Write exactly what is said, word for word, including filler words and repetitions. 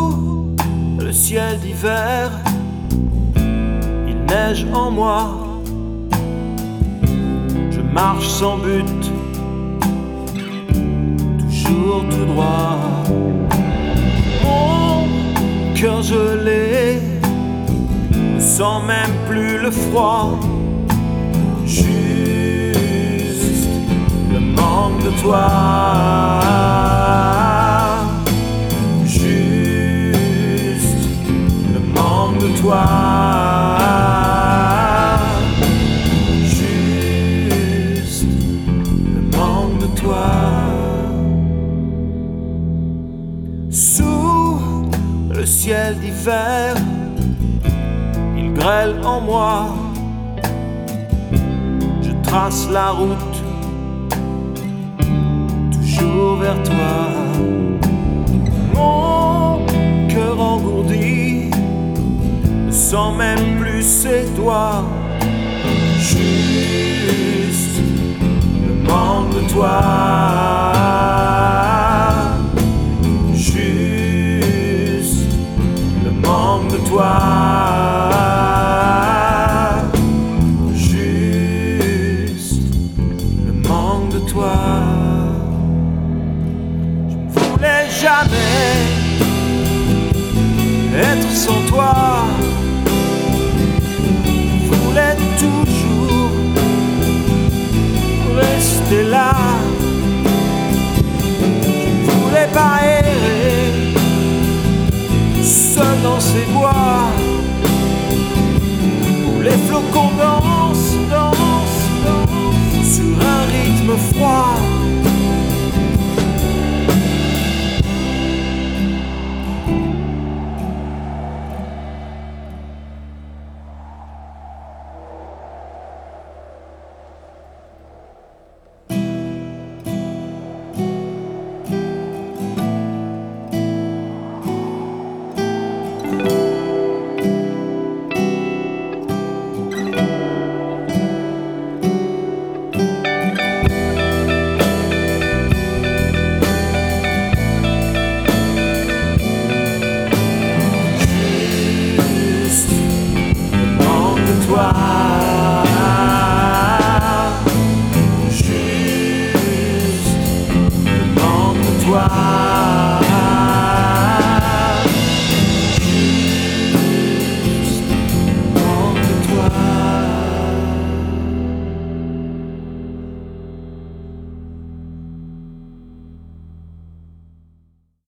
Sous le ciel d'hiver, il neige en moi. Je marche sans but, toujours tout droit. Mon cœur gelé ne sent même plus le froid. Juste le manque de toi. Juste le manque de toi. Juste le manque de toi. Sous le ciel d'hiver, il grêle en moi. Je trace la route, toujours vers toi. Mon cœur engourdi ne sent même plus ses doigts. Juste le manque de toi. Juste le manque de toi. Juste le manque de toi. Je ne voulais jamais être sans toi. Je voulais toujours rester là. Je ne voulais pas errer seul dans ces bois.